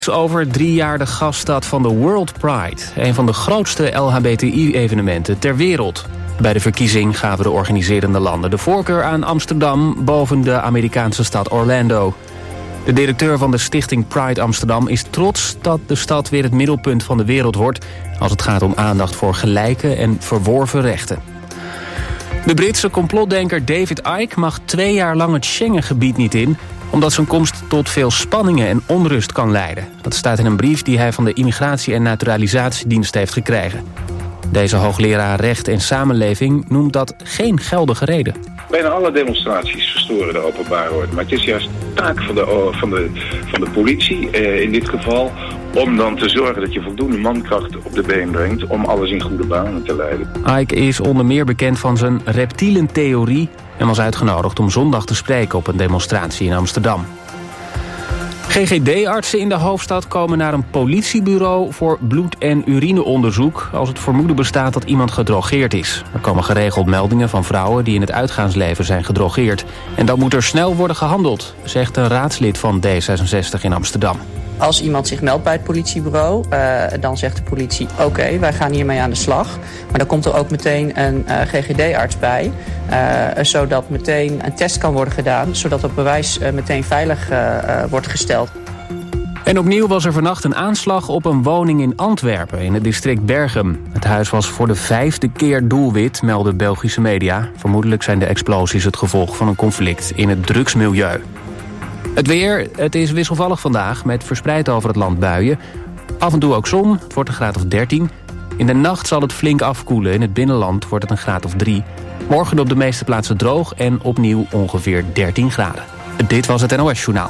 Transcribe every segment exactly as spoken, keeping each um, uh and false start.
Over drie jaar de gaststad van de World Pride, een van de grootste L H B T I-evenementen ter wereld. Bij de verkiezing gaven de organiserende landen de voorkeur aan Amsterdam boven de Amerikaanse stad Orlando. De directeur van de stichting Pride Amsterdam is trots dat de stad weer het middelpunt van de wereld wordt als het gaat om aandacht voor gelijke en verworven rechten. De Britse complotdenker David Icke mag twee jaar lang het Schengengebied niet in, omdat zijn komst tot veel spanningen en onrust kan leiden. Dat staat in een brief die hij van de Immigratie- en Naturalisatiedienst heeft gekregen. Deze hoogleraar Recht en Samenleving noemt dat geen geldige reden. Bijna alle demonstraties verstoren de openbare orde. Maar het is juist taak van de, van de, van de politie, eh, in dit geval, om dan te zorgen dat je voldoende mankracht op de been brengt om alles in goede banen te leiden. Icke is onder meer bekend van zijn reptielentheorie en was uitgenodigd om zondag te spreken op een demonstratie in Amsterdam. G G D-artsen in de hoofdstad komen naar een politiebureau voor bloed- en urineonderzoek als het vermoeden bestaat dat iemand gedrogeerd is. Er komen geregeld meldingen van vrouwen die in het uitgaansleven zijn gedrogeerd. En dan moet er snel worden gehandeld, zegt een raadslid van D zesenzestig in Amsterdam. Als iemand zich meldt bij het politiebureau, uh, dan zegt de politie oké, okay, wij gaan hiermee aan de slag. Maar dan komt er ook meteen een uh, G G D-arts bij, uh, zodat meteen een test kan worden gedaan, zodat het bewijs uh, meteen veilig uh, uh, wordt gesteld. En opnieuw was er vannacht een aanslag op een woning in Antwerpen, in het district Berchem. Het huis was voor de vijfde keer doelwit, melden Belgische media. Vermoedelijk zijn de explosies het gevolg van een conflict in het drugsmilieu. Het weer, het is wisselvallig vandaag met verspreid over het land buien. Af en toe ook zon, het wordt een graad of dertien. In de nacht zal het flink afkoelen, in het binnenland wordt het een graad of drie. Morgen op de meeste plaatsen droog en opnieuw ongeveer dertien graden. Dit was het N O S-journaal.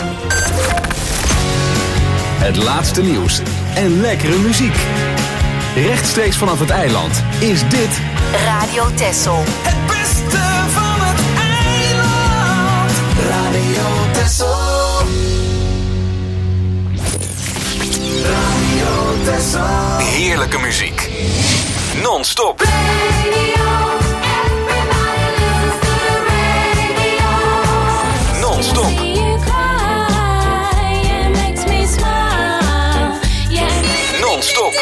Het laatste nieuws en lekkere muziek. Rechtstreeks vanaf het eiland is dit Radio Texel. Het beste van het eiland. Radio Texel. Radio Texel. Heerlijke muziek. Non-stop. Non-stop. Non-stop.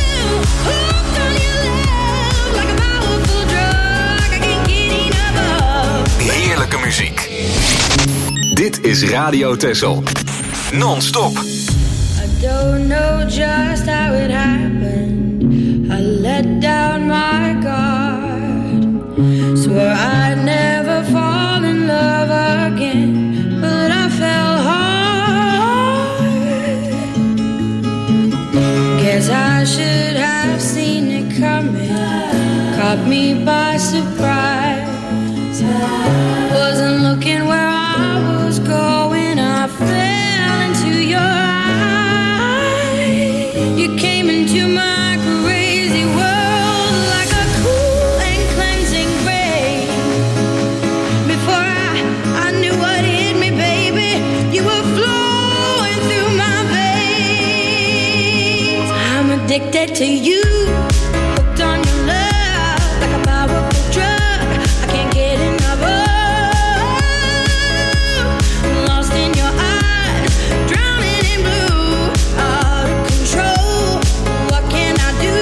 Heerlijke muziek. Dit is Radio Texel. Non-stop. I don't know just how it happened. I let down my guard. Swore I'd never fall in love again, but I fell hard. Guess I should have seen it coming. Caught me by surprise. Wasn't looking where I was going. I fell into your eyes. You came into my crazy world like a cool and cleansing rain. Before I, I knew what hit me, baby, you were flowing through my veins. I'm addicted to you, hooked on your love like a powerful drug. I can't get enough of. Lost in your eyes, drowning in blue, out of control. What can I do?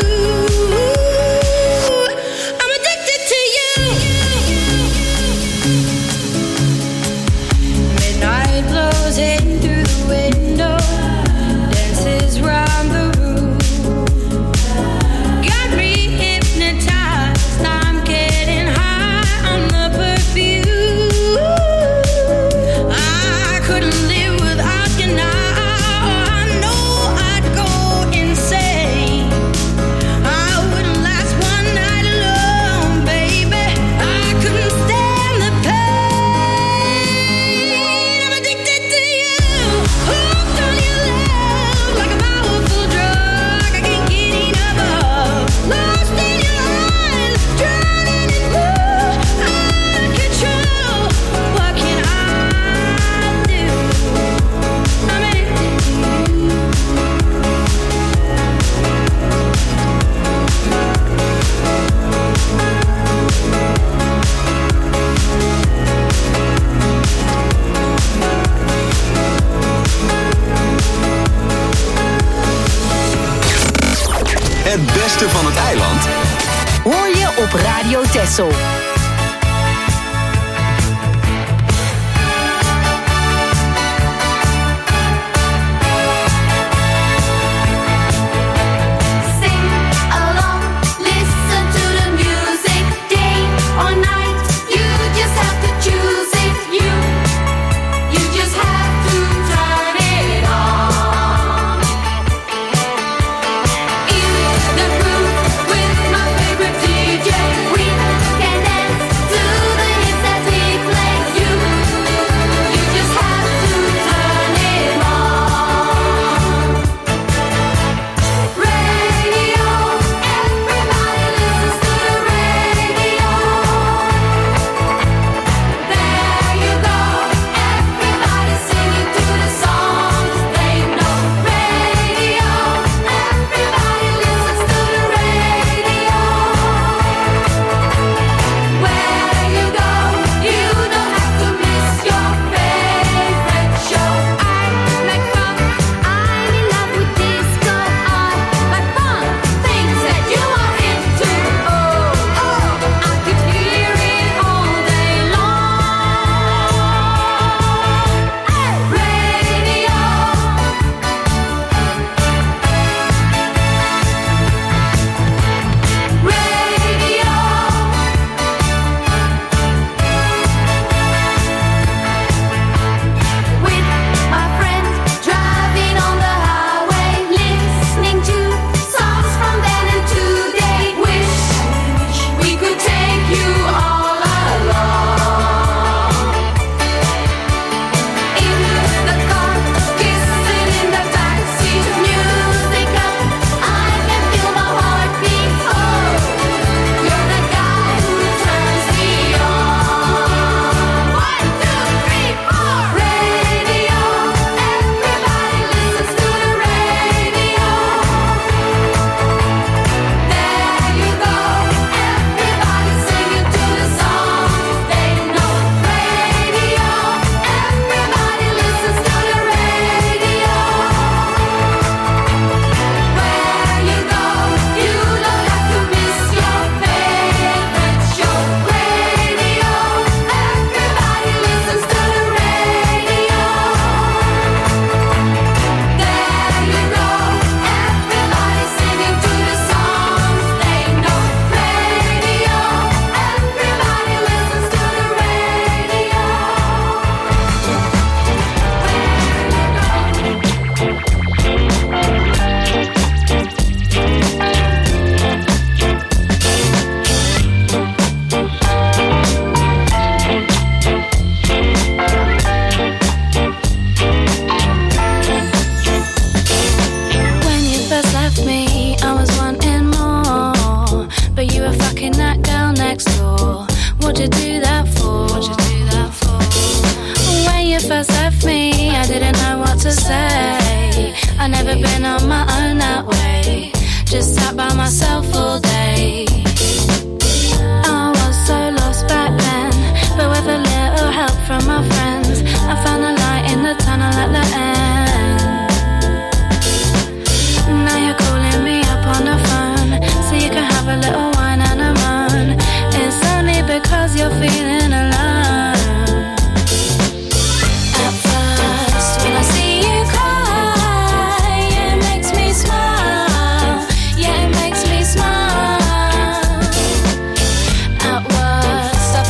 I'm addicted to you. Midnight blows in through the window, dances round the room. beste van het eiland hoor je op Radio Texel.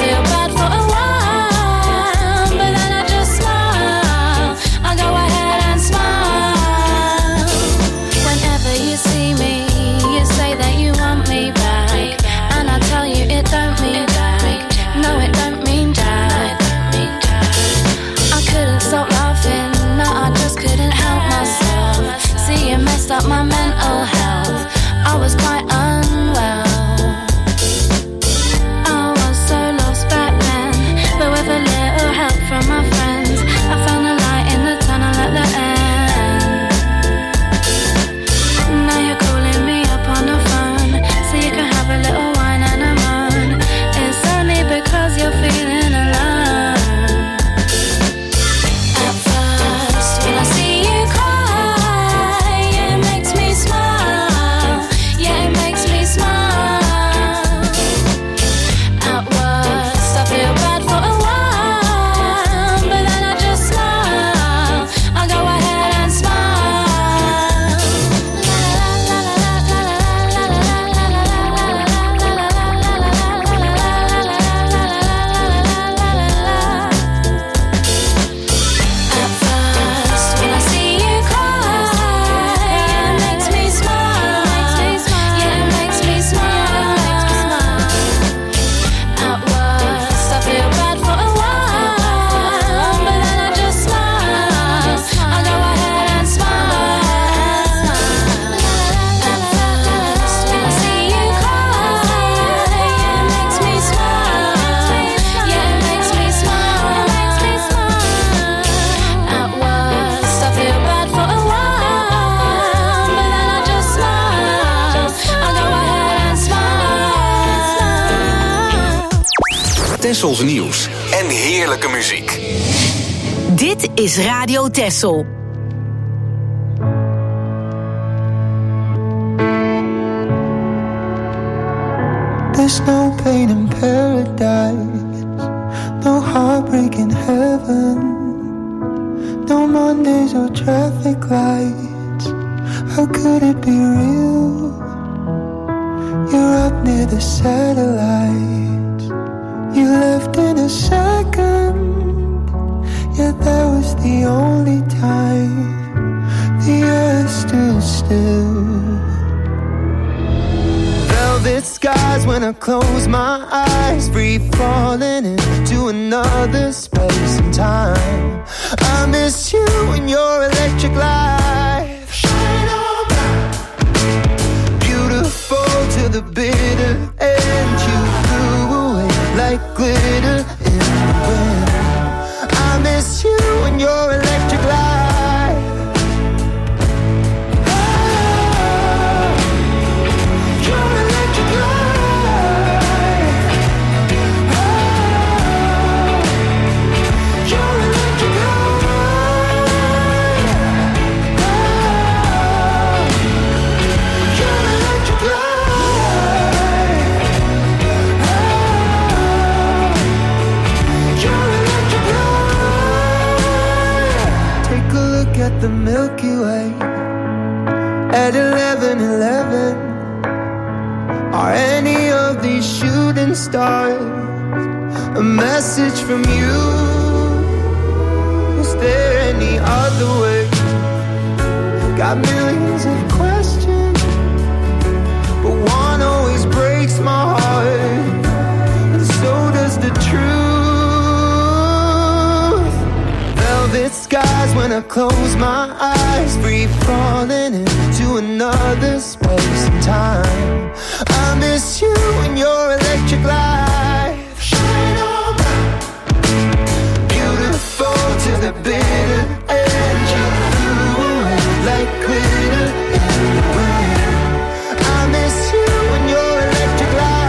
Go ahead and Tessels nieuws en heerlijke muziek. Dit is Radio Tessel. There's no pain in paradise, no heartbreak in heaven, no Mondays or traffic lights. How could it be real? You're up near the satellites. You left in a second, yet that was the only time the earth stood still. Velvet skies when I close my eyes, free falling into another space and time. I miss you and your electric light. Shine on bright, beautiful to the bitter end. You flew away like glitter in the wind. I miss you and your electric light. At the Milky Way at eleven eleven, are any of these shooting stars a message from you? Is there any other way? Got millions of questions, but one always breaks my heart, and so does the truth. Velvet skies when I close my eyes, free falling into another space and time. I miss you and your electric light. Shine on bright, beautiful to the bitter end. You flew away like glitter in the wind. I miss you and your electric light.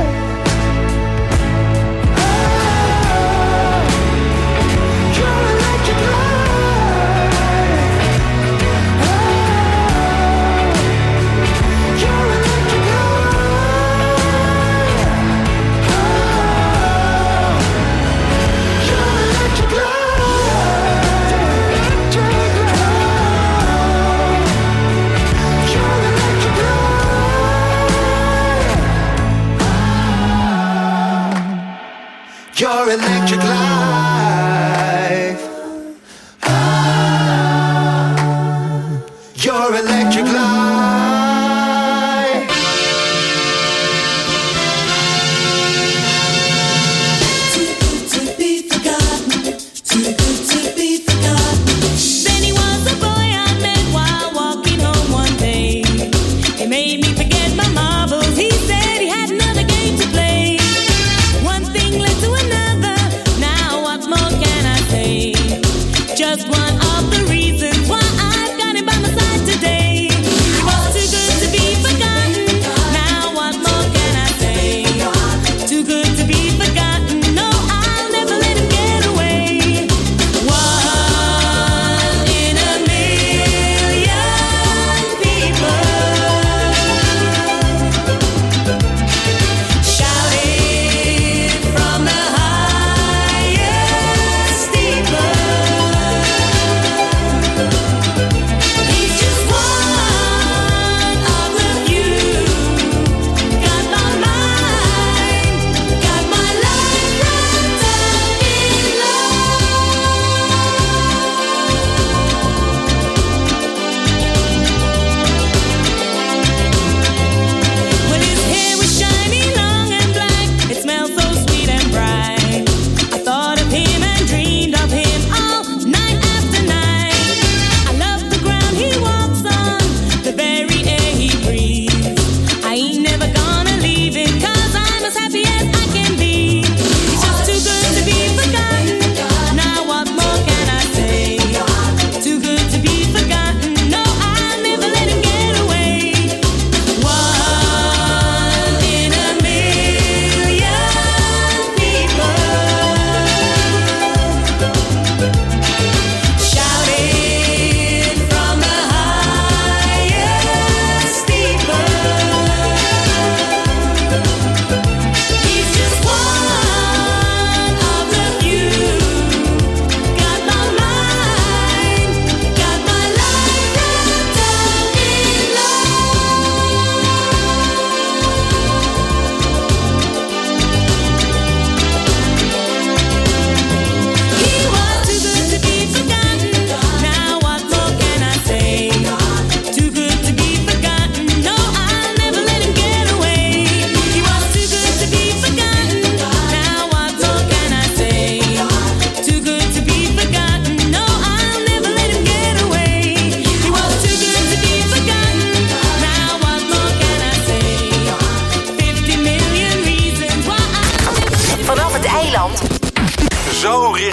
Your electric life. Ah, your electric life. Too good to be forgotten. Too good to be forgotten. Then he was a boy I met while walking home one day. He made me forget my marbles. He said he had another game to play. One thing led to another. Now what more can I say? Just one of the reasons why I've got him by my side today. He was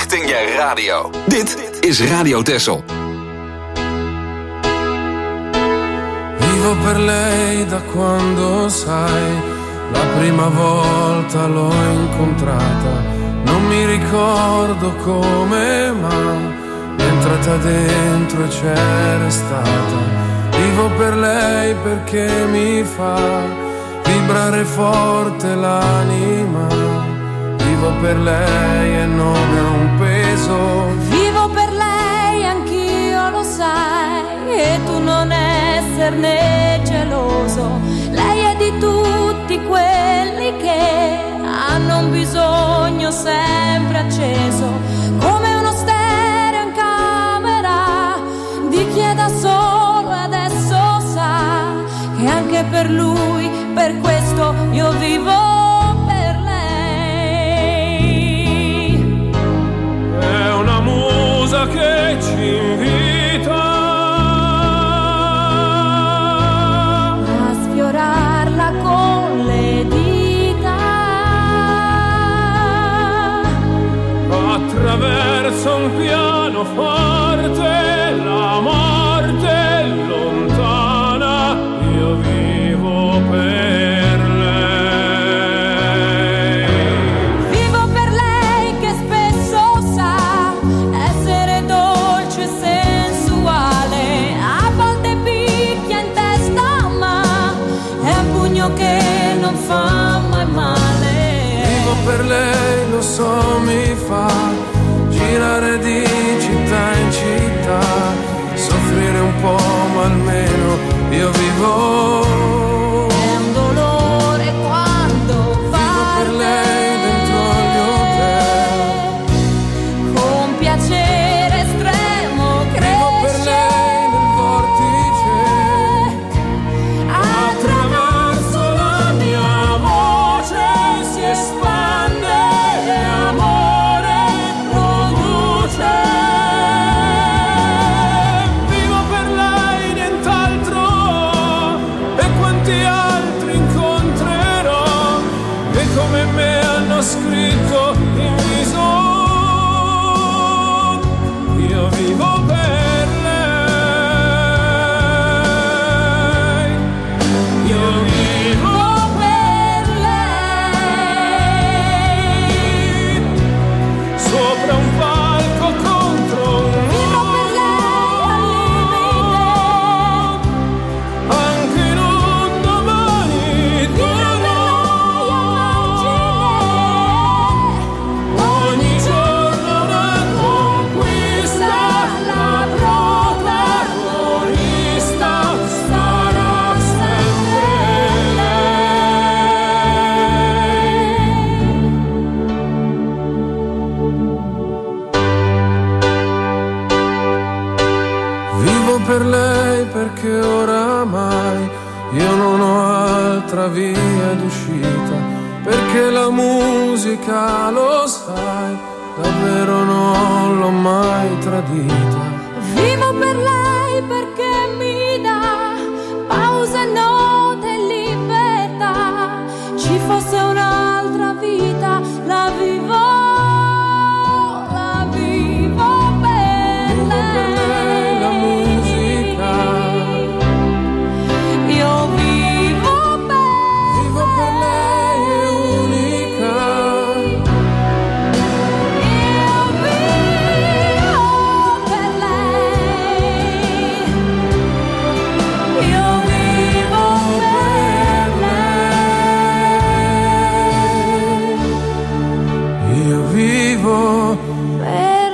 richting je radio. Dit is Radio Texel. Vivo per lei da quando sai, la prima volta l'ho incontrata. Non mi ricordo come, ma è entrata dentro e c'è restata. Vivo per lei perché mi fa vibrare forte l'anima. Vivo per lei e non è un peso. Vivo per lei, anch'io lo sai, e tu non esserne geloso. Lei è di tutti quelli che hanno un bisogno sempre acceso, come uno stereo in camera di chi è da solo e adesso sa che anche per lui, per questo io vivo per lei. È una musa che ci invita a sfiorarla con le dita, attraverso un pianoforte la morte è lontana. Io vivo per lei. vivo per lei che spesso sa essere dolce e sensuale, a volte picchia in testa ma è un pugno che non fa mai male. Vivo per lei, lo so, mi fa girare di città in città, soffrire un po' ma almeno io vivo. È un dolore quando va Per lei dentro gli hotel, con piacere estremo vivo per cresce lei nel vortice, attraverso la mia voce si espande e amore produce. Vivo per lei, nient'altro, e quanti altri incontrerò che come me hanno scritto in viso. Io vivo per lei, io vivo per lei. sopra un palco contro un Vivo per lei al limite, anche in un domani vivo per lei al margine. ogni giorno una conquista, la protagonista sarà sempre lei. Vivo per lei perché oramai io non ho altra via d'uscita, perché la musica, lo sai, davvero non l'ho mai tradita. Vivo per lei perché mi dà pause, note e libertà. Ci fosse un'altra vita, la vivo, la vivo per Vivo per lei la musica, Io vivo per vivo per lei è unica. Io vivo per lei. Io vivo per lei. Io vivo per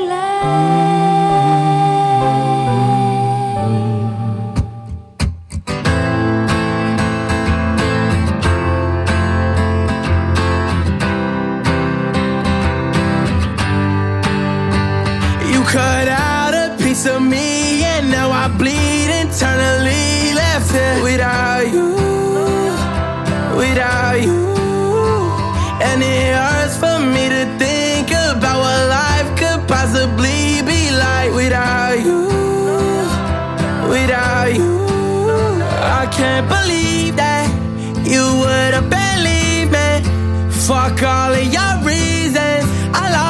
You cut out a piece of me, and now I bleed internally. Left here without you, without you. And it hurts for me to think about what life could possibly be like without you, without you. I can't believe that you would have believed me. Fuck all of your reasons, I lost my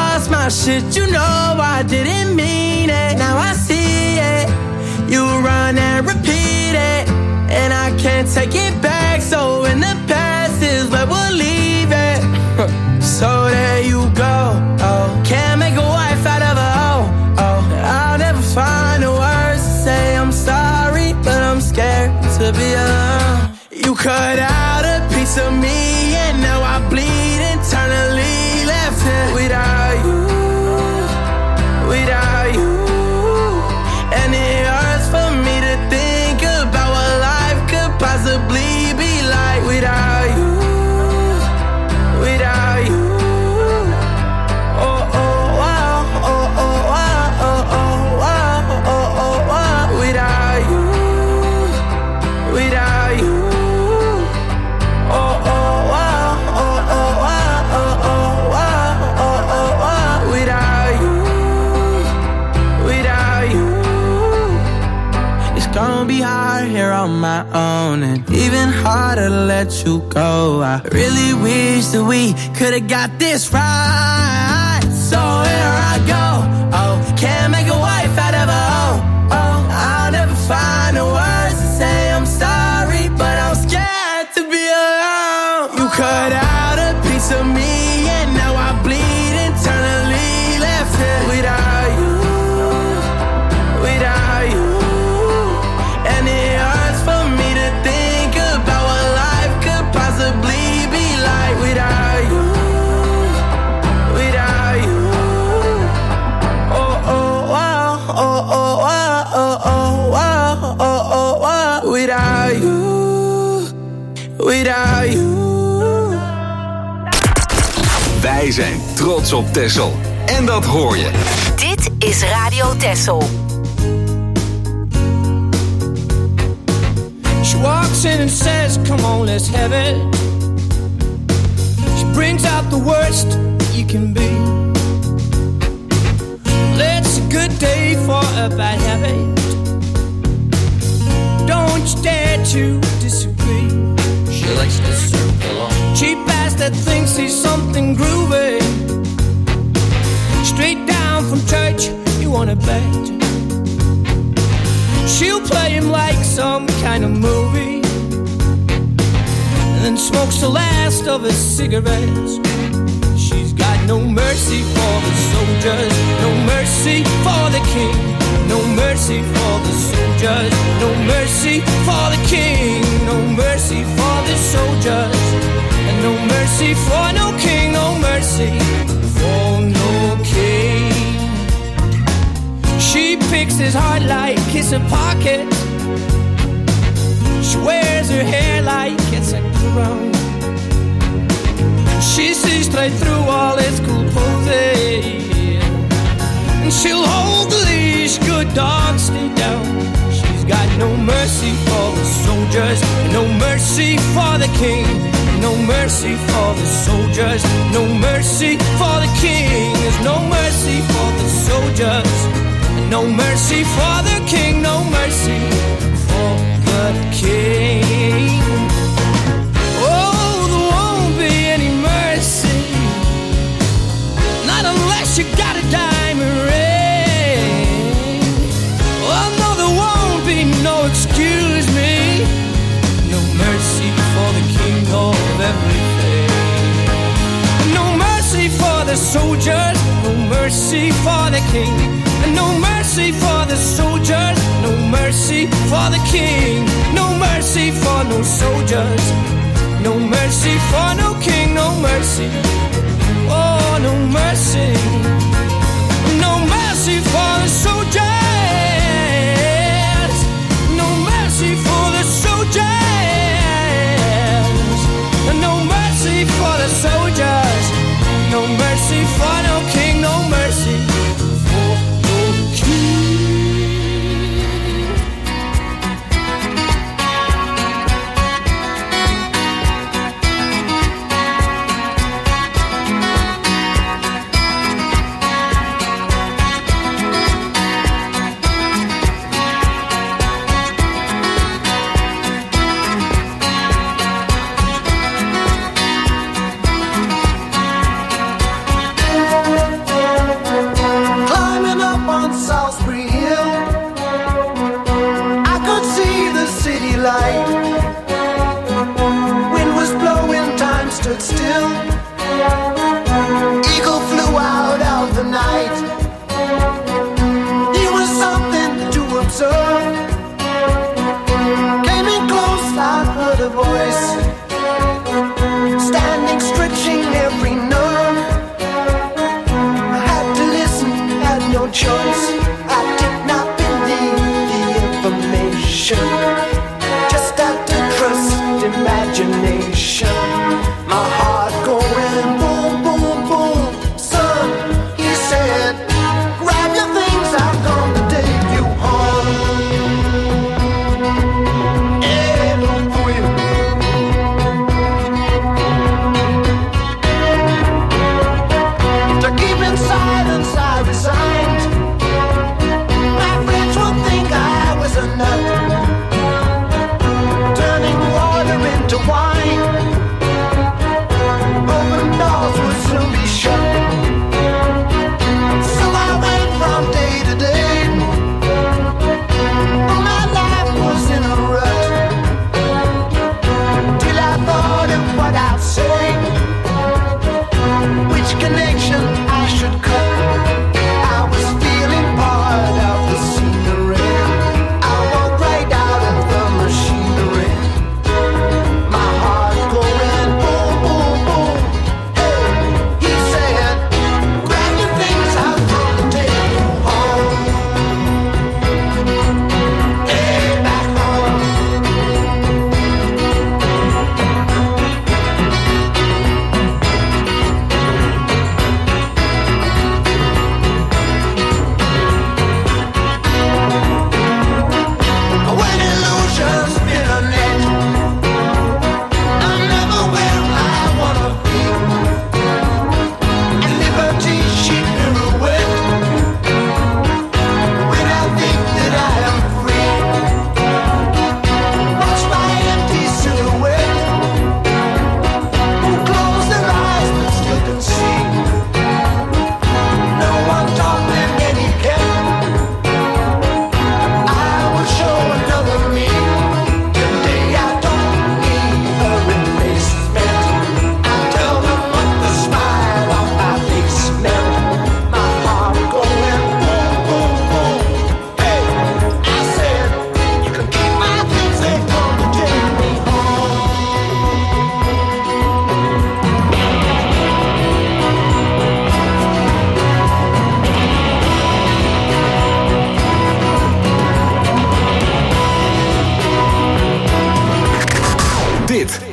shit, you know I didn't mean it. Now I see it. You run and repeat it, and I can't take it back. So in the past is where we'll leave it. So there you go. Oh, can't make a wife out of a hoe. Oh, I'll never find the words to say I'm sorry, but I'm scared to be alone. You cut out a piece of me, and now I bleed internally. Left it without you, without you. And it hurts for me to think about what life could possibly be like without you, without you. Oh, oh, wow, oh, oh, wow, oh, oh, wow, oh, oh, wow. Without you, without you. Oh, oh, wow, oh, oh, wow, oh, oh, wow, oh, oh, wow. Without you, without you. It's gonna be hard here on my own, and even harder to let you go. I really wish that we could've got this right. So here I go. Oh, can't make a wife out of a hoe. Oh, I'll never find the words to say I'm sorry, but I'm scared to be alone. You cut out a piece of me, and now I bleed internally. Left it without you, without you. And it hurts for me to think about what life could possibly be like without you, without you. Oh, oh, wow, oh, oh, wow, oh, oh, wow, oh, oh, wow. Without you, without you. Wij zijn trots op Texel. En dat hoor je. Dit is Radio Texel. She walks in and says, come on, let's have it. She brings out the worst you can be. It's a good day for a bad habit. Don't you dare to disagree. She likes to circle on. Cheap ass that thinks he's something groovy. Straight down from church, you wanna bet. She'll play him like some kind of movie, and then smokes the last of his cigarettes. She's got no mercy for the soldiers, no mercy for the king, no mercy for the soldiers, no mercy for the king, no mercy for the soldiers, and no mercy for no king, no mercy for no king. She picks his heart like it's a pocket. She wears her hair like it's a crown. She sees straight through all his cool poses, and she'll hold the leash, good dog, stay down. She's got no mercy for the soldiers, no mercy for the king, no mercy for the soldiers, no mercy for the king. There's no mercy for the soldiers, no mercy for the king, no mercy for the king. Oh, there won't be any mercy, not unless you got a diamond ring. Oh no, there won't be no excuse me, no mercy for the king of everything. No mercy for the soldiers, no mercy for the king. No mercy for the soldiers, no mercy for the king, no mercy for no soldiers, no mercy for no king, no mercy, oh no mercy, no mercy for the soldiers, no mercy for the soldiers, no mercy for the soldiers, no mercy for no king, no mercy.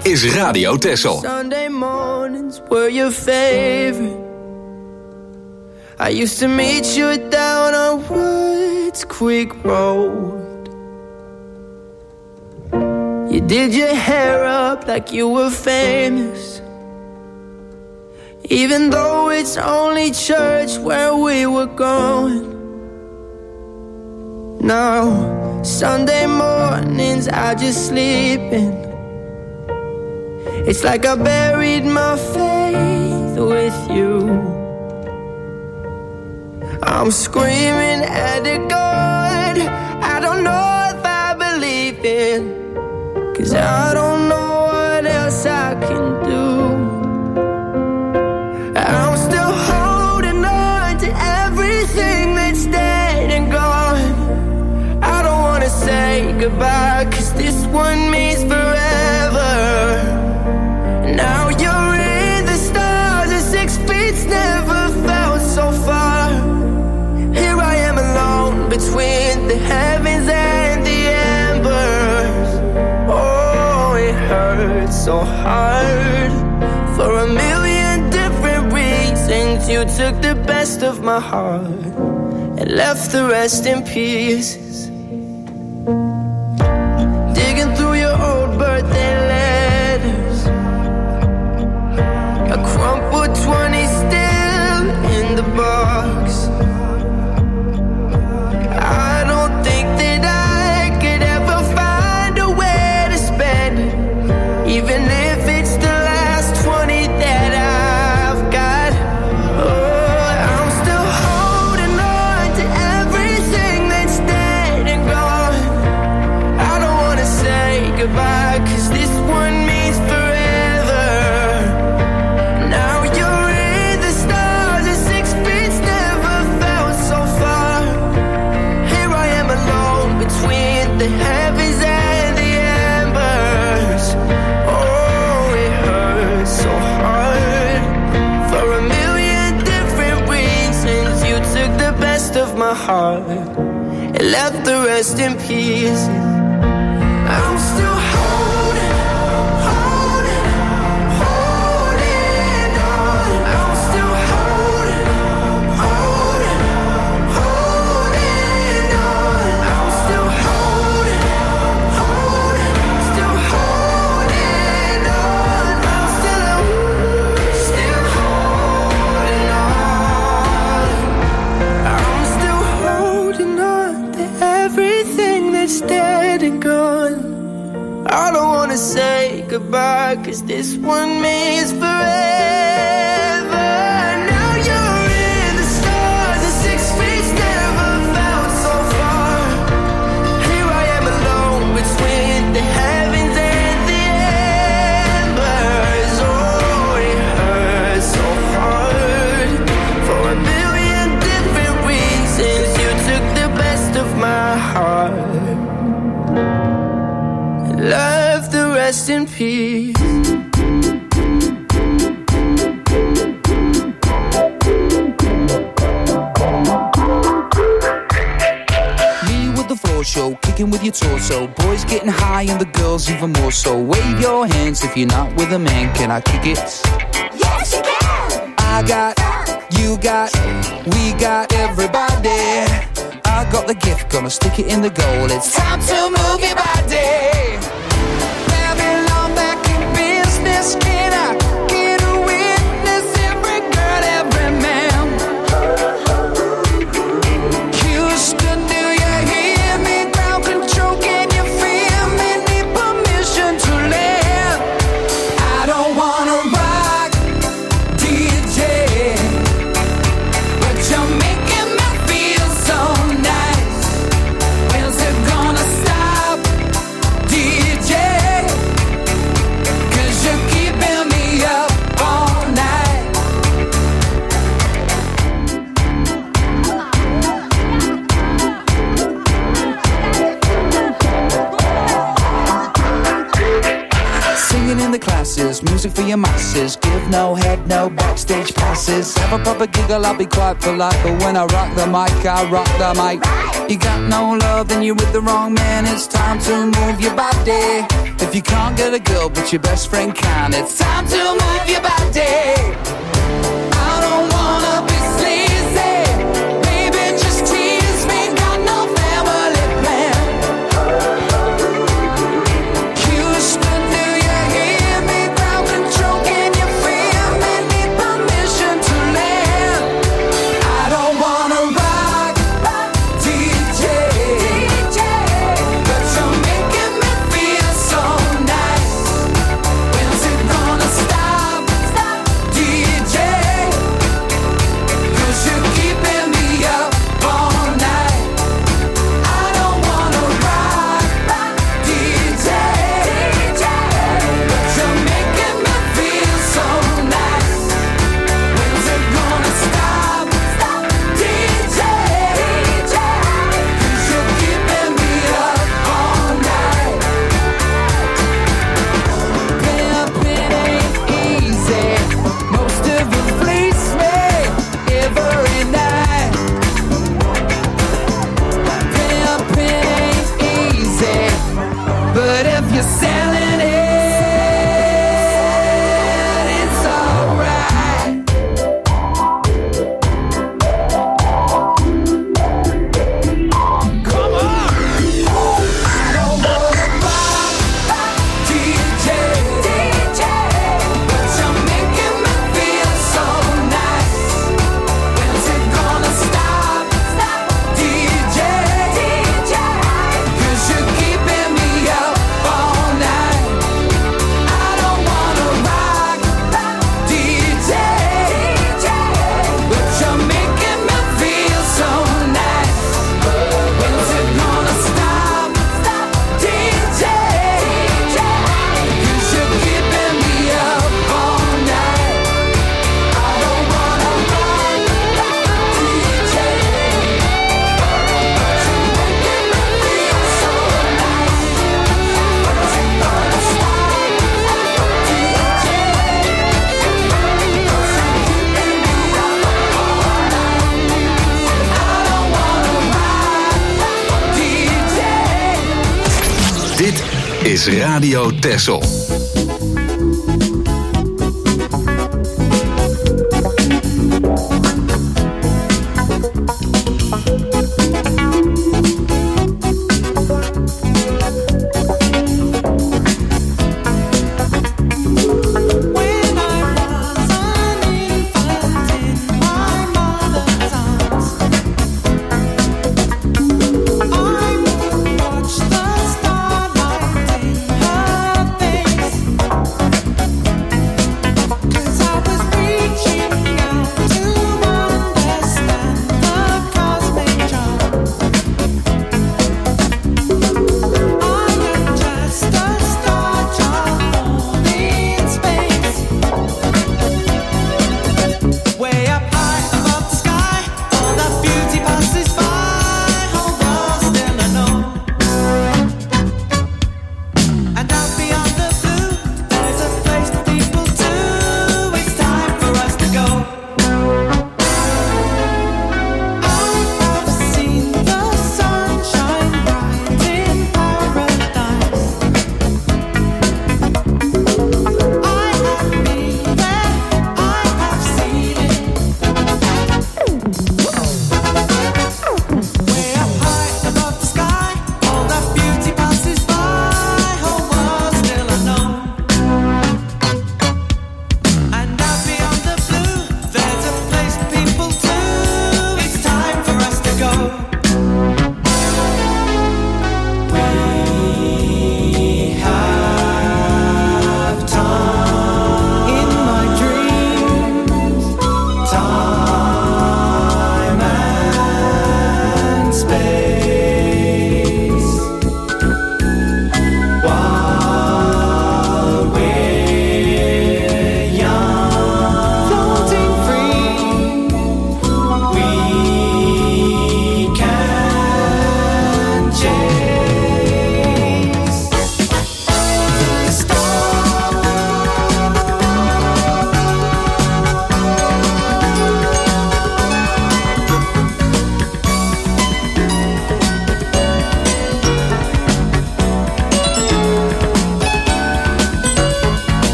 is Radio Texel. Sunday mornings were your favorite. I used to meet you down on Woods Creek Road. You did your hair up like you were famous, even though it's only church where we were going. Now, Sunday mornings I just sleep in. It's like I buried my faith with you. I'm screaming at the God I don't know if I believe in, 'cause I don't know what else I can do. I'm still holding on to everything that's dead and gone. I don't wanna say goodbye, 'cause this one means forever. Now you're in the stars and six feet's never felt so far. Here I am alone between the heavens and the embers. Oh, it hurts so hard. For a million different reasons, you took the best of my heart and left the rest in pieces. Digging through your old birthday letters, a crumpled twenty still in the box. I don't think that I could ever find a way to spend it, even if it's the last twenty that I've got. Oh, I'm still holding on to everything that's dead and gone. I don't wanna say goodbye, 'cause this one means forever. Now you're in the stars and six feet's never felt so far. Here I am alone between the heavens and the embers. Oh, it hurts so hard. For a million different reasons, you took the best of my heart and left the rest in pieces. I'm still holding, holding, holding on. I'm still holding, holding, holding on. I'm still holding, holding, still holding on. I'm still, still holding on. I'm still holding on to everything that's dead and gone. I don't wanna say goodbye, 'cause this one means forever. Now you're in the stars and six feet never felt so far. Here I am alone between the heavens and the embers. Oh, it hurts so hard. For a million different reasons, you took the best of my heart, left the rest in peace. Me with the floor show, kicking with your torso. Boys getting high and the girls even more so. Wave your hands if you're not with a man. Can I kick it? Yes, you can. I got, you got, we got everybody. I got the gift, gonna stick it in the goal. It's time to move your body. Babylon back in business. Can I get a witness? Every girl, every man. Houston, do you hear me? Ground control, can you feel me? Need permission to land. I don't wanna rock, D J, but you're making me feel so nice. When's it gonna stop? singing in the classes, music for your masses. Give no head, no backstage passes. Have a proper giggle, I'll be quite polite, but when I rock the mic, I rock the mic. You got no love, then you're with the wrong man. It's time to move your body. If you can't get a girl, but your best friend can, it's time to move your body. I don't wanna be sleazy, baby, just tease me. Got no family plan. Houston, do you hear me? Ground control, can you feel me? Need permission to land. I don't wanna rock, D J, D J, but you're making me feel so nice. When's it gonna stop, stop, D J? 'Cause you're keeping me up all night. I don't wanna rock, D J, D J, but you're making me feel so nice. When's it gonna stop, stop, D J, D J? 'Cause you're keeping me up all night. Pimpin' ain't easy. Most of them fleece me every night. Pimpin' ain't easy, but if you're selling it, it's alright. Come on! I don't wanna rock, D J, D J, but you're making me feel so nice. When's it gonna stop, stop, D J, D J? 'Cause you're keeping me up all night. I don't wanna rock, D J, D J, but you're making me feel so nice. When's it gonna stop, stop, D J, D J? 'Cause you're keeping me up all night. I don't wanna rock, D J, but you're making me feel so nice. When's it gonna stop, D J? 'Cause you're keeping me up all night. I don't wanna rock, D J. Dit is Radio Texel. When I was an infant in my mother's arms, I would watch the starlight in her face.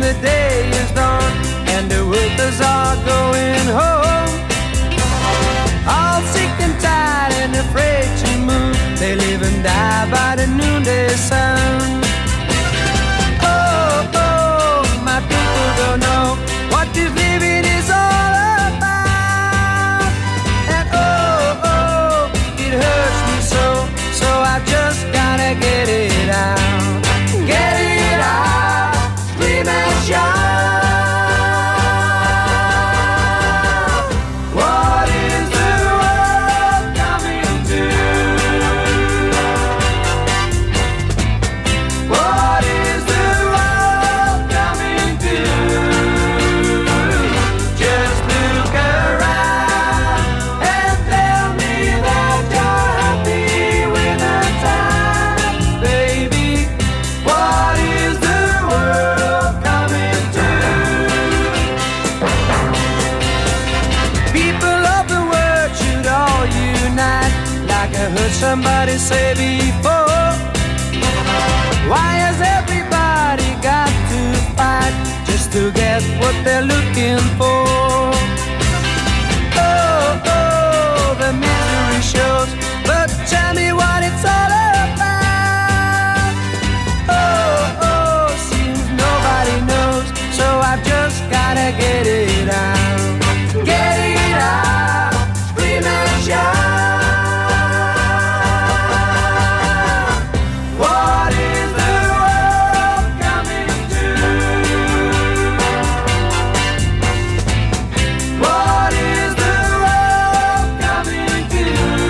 the day is done and the workers are going home. All sick and tired and afraid to move, they live and die by the noonday sun. Oh, oh, my people don't know what this living is all about. And oh, oh, it hurts me so, so I just gotta get it out. Get it out, scream and shout. What is the world coming to? What is the world coming to? Just look around and tell me that you're happy with the time, baby. What is the world coming to? People of the world should all unite, like I heard somebody say before. Why has everybody got to fight just to get what they're looking for? Oh, oh, the misery shows, but tell me what it's all about. Oh, oh, seems nobody knows, so I've just gotta get it out. Get it out, scream and shout. What is the world coming to? What is the world coming to?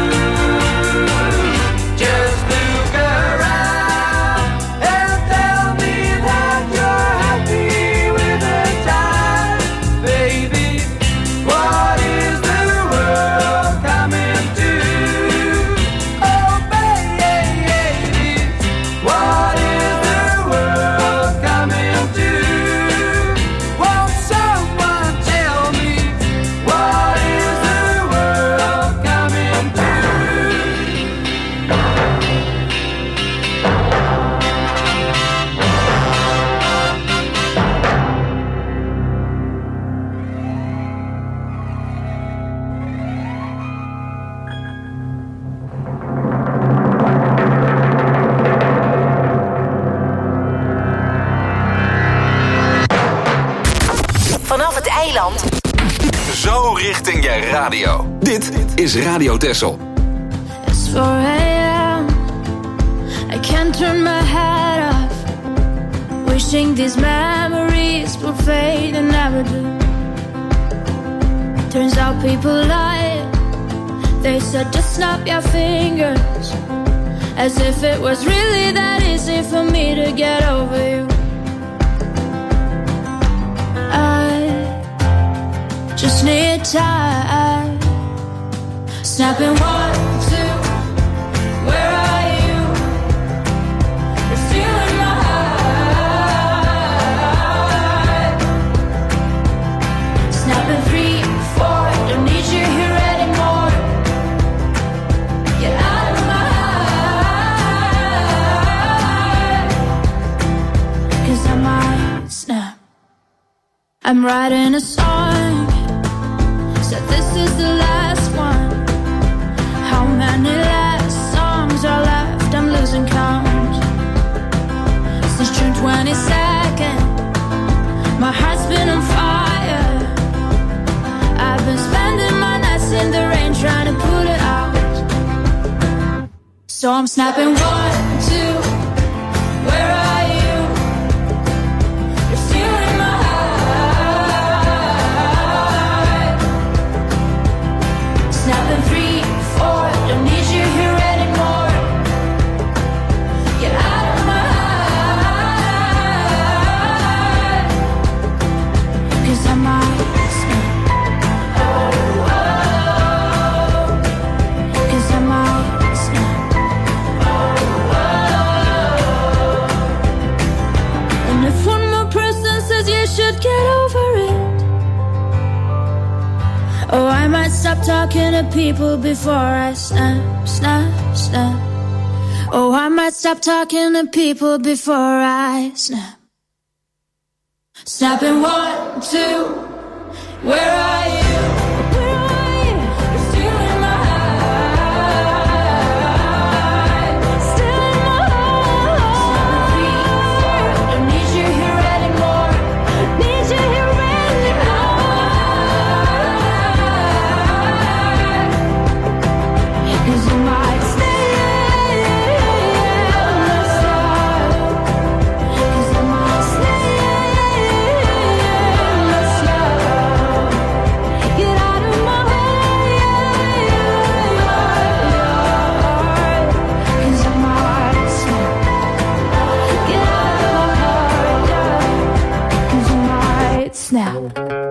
Just look around and tell me that you're happy with the time, baby. What is the world coming to? Oh, baby, what is the world coming to? Won't someone tell me what is the world coming to? Vanaf het eiland. Zo richting je radio. Dit is Radio Texel. It's four a.m. I can't turn my head off. Wishing these memories would fade and never do. Turns out people lie. They said just snap your fingers, as if it was really that easy for me to get over you. I just need time. Snapping one, two, where are you? You're stealing my heart. Snapping three, four, don't need you here anymore. Get out of my heart. 'Cause I might snap. I'm writing a song, said this is the last one. How many last songs are left? I'm losing count. Since June twenty-second, my heart's been on fire. I've been spending my nights in the rain trying to put it out. So I'm snapping one, two, where are you? You're stealing my heart. Snapping three, four, don't need you here anymore. Get out of my heart. 'Cause I might snap. Oh, oh. 'Cause I might snap. Oh, oh. And if one more person says you should get over it, oh, I might stop talking to people before I snap, snap, snap. Oh, I might stop talking to people before I snap. Snapping one, two, where are you? Where are you? You're still in my heart. Still in my heart. Three, four, don't need you here anymore. Need you here anymore. 'Cause you might stay in the sun. 'Cause I might stay in the sun. Get out of my head. 'Cause I might snap. Get out of my heart. 'Cause I might snap.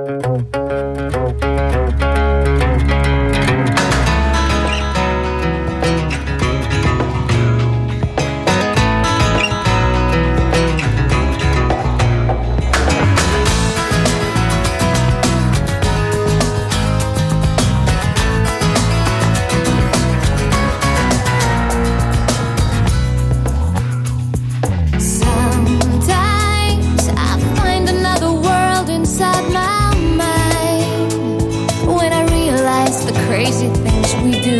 Sometimes I find another world inside my mind when I realize the crazy things we do.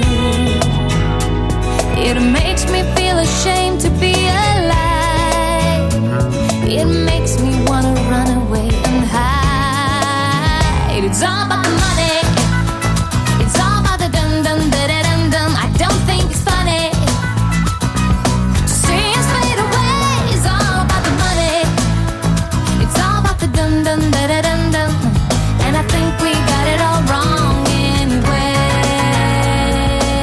It makes me feel ashamed to be alive. It makes me wanna run away and hide. It's all about the money. It's all about the dum dum da da dum dum. I don't think it's funny. See us fade away is all about the money. It's all about the dum dum da da dum dum. And I think we got it all wrong anyway.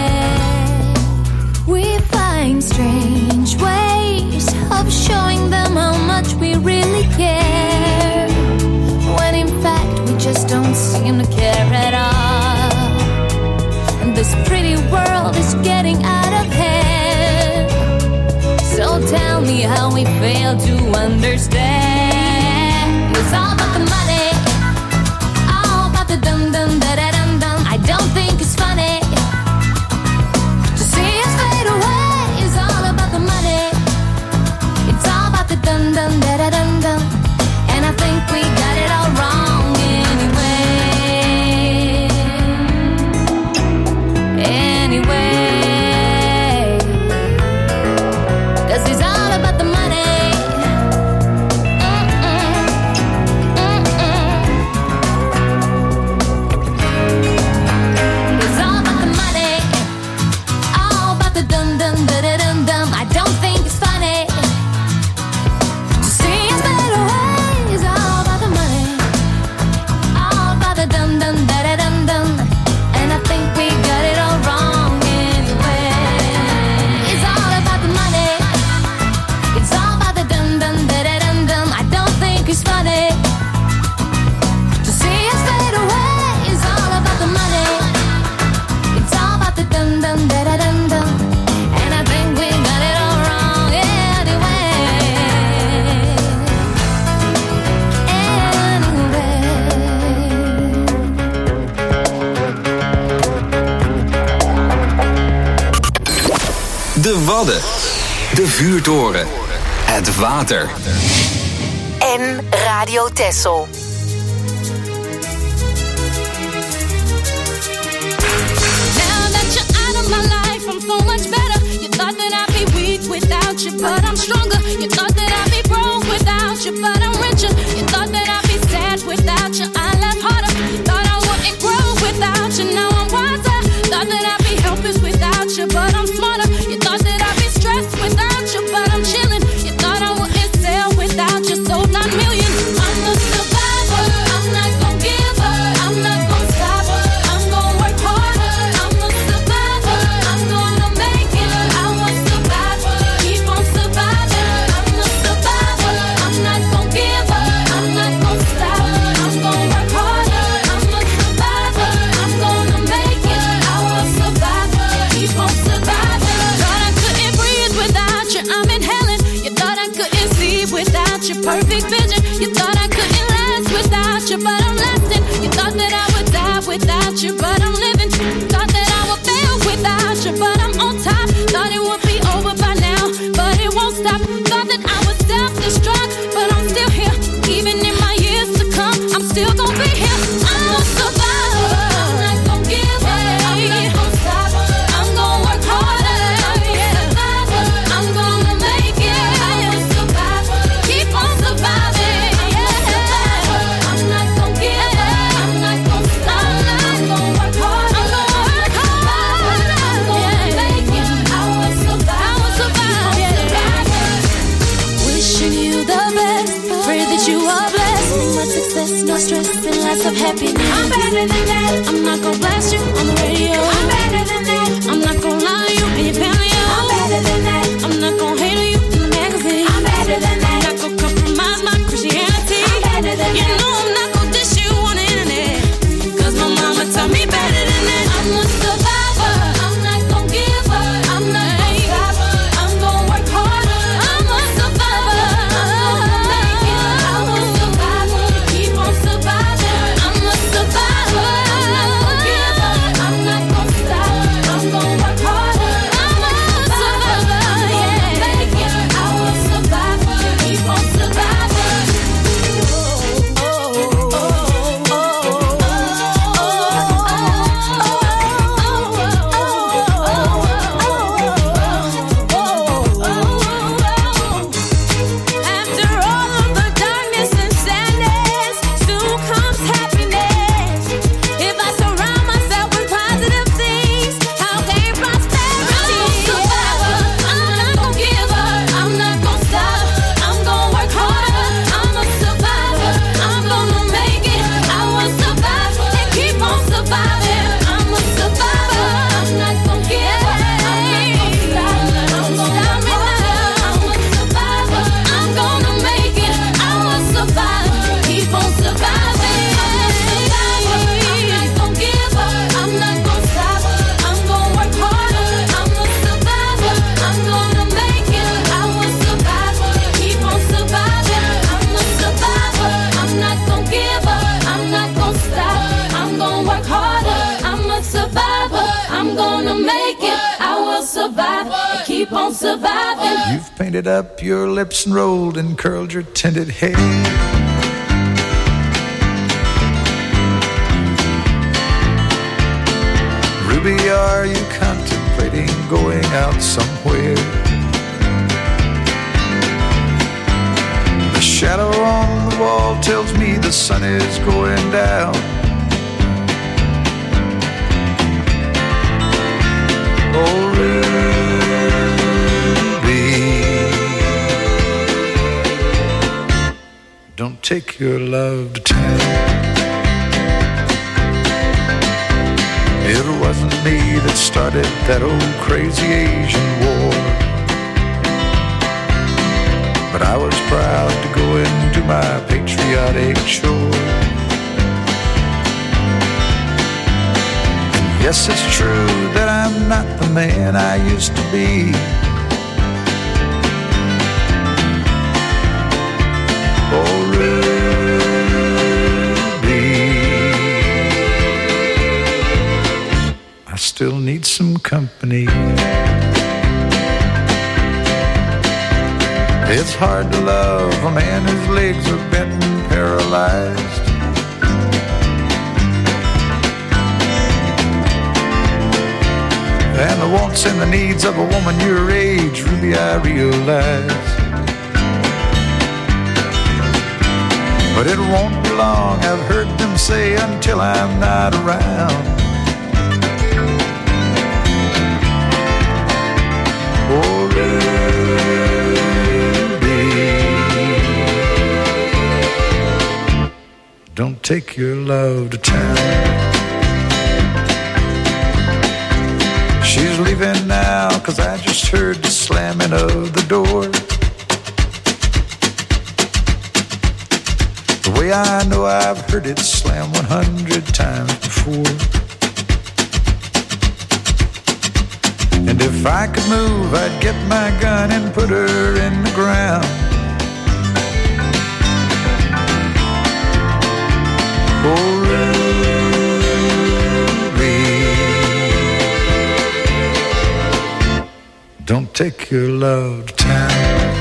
We find strange ways of showing them how much we really care, when in fact we just don't seem to care at all. And this pretty world is getting out of hand. So tell me how we fail to understand. It's all about the money. All about the dum dum da da dum dum. I don't think it's funny to see us fade away is all about the money. It's all about the dum dum da da dum dum. And I think we got it all wrong anyway. Anyway. 'Cause it's all about the money. It's all about the money. All about the dum dum da da dum dum. I don't think it's funny to see us fade away is all about the money. All about the dum dum da da dum dum. And I think we got it all wrong anyway. It's all about the money. It's all about the dum dum da da dum dum. I don't think it's funny to see us fade away is all about the money. It's all about the dum dum da da dum dum. And I think we got it all wrong anyway. De Wadden. De vuurtoren. Het water. En Radio Texel. Now that you're out of my life, I'm so much better. You thought that I'd be weak without you, but I'm stronger. You thought that I'd be broke without you, but I'm richer. You thought that I'd be sad without you, I laugh harder. Thought I wouldn't grow without you, now I'm wiser. Thought that I'd be helpless without you, but I'm smarter. You thought that I'd be stressed without you, but I'm chilling. You thought I wouldn't sell without you, sold nine million. I'm a survivor, I'm not gon' give up, I'm not gon' stop, I'm gon' work harder. I'm a survivor, I'm gonna make it. I will survive, keep on surviving. I'm a survivor, I'm not gon' give up, I'm not gon' stop, I'm gon' work harder. I'm a survivor, I'm gonna make it. I will survive, keep on surviving. Thought I couldn't breathe without you, I'm inhaling. You thought I couldn't see without your perfect vision. You thought I couldn't last without you, but I'm lasting. You thought that I would die without you, but I'm living. Thought that I would fail without you, but I'm on top. Thought it would be over by now, but it won't stop. Thought that I would self-destruct, but I'm still here. Even in my years that you are blessed. Much success, no stress, and lots of happiness. I'm better than that. I'm not gonna blast you on the radio. I'm better than that. I'm not gonna lie to you and your family. I'm better than that. I'm not gonna hate on you in the magazine. I'm better than that. I'm not gonna compromise my Christianity. I'm better than you that. You know I'm not gonna dish you on the internet. Cause my mama taught me better than that. I'm a survivor. I'm not gonna give up. I'm not gonna stop. I'm gonna work harder. I'm a survivor. I'm gonna make it. I'm a survivor. Keep on surviving. I'm a survivor. I'm not gonna give up. I'm not gonna stop. I'm gonna work harder. I'm a survivor. Yeah, make it. I will survive. Keep on surviving. After all of the darkness and sadness, soon comes happiness. If I surround myself with positive things, I'll gain prosperity. I'm a survivor. I'm not gonna give up. I'm not gonna stop. I'm gonna work harder. I'm a survivor. I'm gonna make it. I will survive and keep on surviving. I'm a survivor. I'm not gonna give up. I'm not gonna stop. I'm gonna stop me now. I'm a survivor. I'm gonna make it. I will survive. Keep on surviving. I'm a survivor. I'm not gonna give up. I'm not gonna stop. I'm gonna work harder. I'm a survivor. I'm gonna make it. I will survive. Keep on surviving. I'm a survivor. I'm not gonna give up. I'm not gonna stop. I'm gonna work harder. I'm a survivor. I'm gonna make it. I will survive. Keep on surviving. You've painted up your lips and rolled and curled your tinted hair. Ruby, are you contemplating going out somewhere? The shadow on the wall tells me the sun is going down. Oh, Ruby, don't take your love to town. It wasn't me that started that old crazy Asian war, but I was proud to go and do my patriotic chore. And yes, it's true that I'm not the man I used to be. Oh, Ruby, I still need some company. It's hard to love a man whose legs are bent and paralyzed. And the wants and the needs of a woman your age, Ruby, I realize. But it won't be long, I've heard them say, until I'm not around. Oh, Ruby, don't take your love to town. She's leaving now, cause I just heard the slamming of the door. The way I know I've heard it slam one hundred times before. And if I could move, I'd get my gun and put her in the ground. Oh, Ruby, don't take your love to town.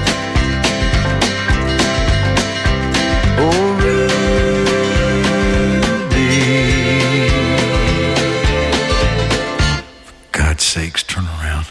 Oh, Ruby, for God's sakes, turn around.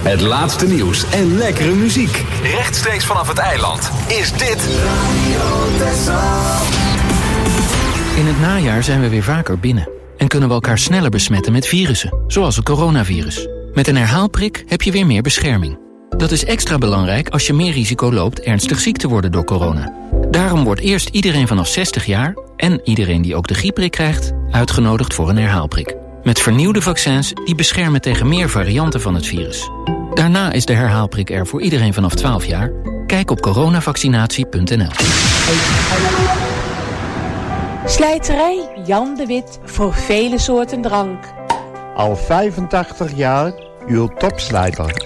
Het laatste nieuws en lekkere muziek. Rechtstreeks vanaf het eiland is dit Radio Texel. In het najaar zijn we weer vaker binnen. En kunnen we elkaar sneller besmetten met virussen, zoals het coronavirus. Met een herhaalprik heb je weer meer bescherming. Dat is extra belangrijk als je meer risico loopt ernstig ziek te worden door corona. Daarom wordt eerst iedereen vanaf zestig jaar... en iedereen die ook de griepprik krijgt, uitgenodigd voor een herhaalprik. Met vernieuwde vaccins die beschermen tegen meer varianten van het virus. Daarna is de herhaalprik er voor iedereen vanaf twaalf jaar. Kijk op coronavaccinatie punt n l. Slijterij Jan de Wit voor vele soorten drank. Al vijfentachtig jaar uw topslijter.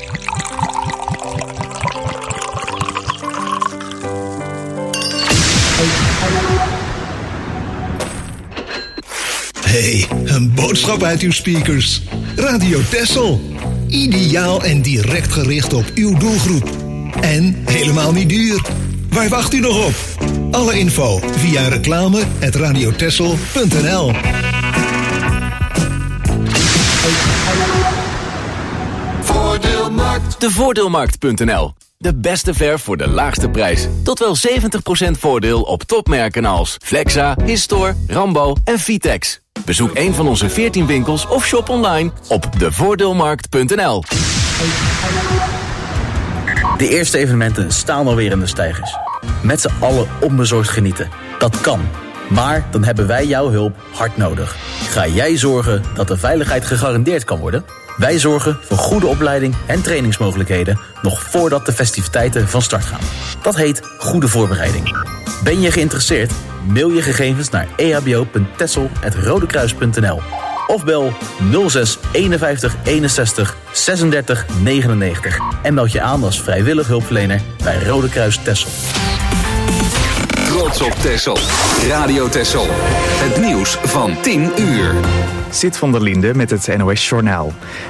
Hey, een boodschap uit uw speakers. Radio Texel. Ideaal en direct gericht op uw doelgroep. En helemaal niet duur. Waar wacht u nog op? Alle info via reclame at radiotexel punt n l. Voordeelmarkt. De voordeelmarkt punt n l. De beste verf voor de laagste prijs. Tot wel zeventig procent voordeel op topmerken als Flexa, Histor, Rambo en Vitex. Bezoek een van onze veertien winkels of shop online op de voordeelmarkt punt n l. De eerste evenementen staan alweer in de steigers. Met z'n allen onbezorgd genieten. Dat kan. Maar dan hebben wij jouw hulp hard nodig. Ga jij zorgen dat de veiligheid gegarandeerd kan worden? Wij zorgen voor goede opleiding en trainingsmogelijkheden nog voordat de festiviteiten van start gaan. Dat heet goede voorbereiding. Ben je geïnteresseerd? Mail je gegevens naar e h b o punt texel apenstaartje rodekruis punt n l of bel nul zes eenenvijftig eenenzestig zesendertig negenennegentig en meld je aan als vrijwillig hulpverlener bij Rode Kruis Texel. Trots op Texel. Radio Texel. Het nieuws van tien uur. Sid van der Linde met het N O S Journaal.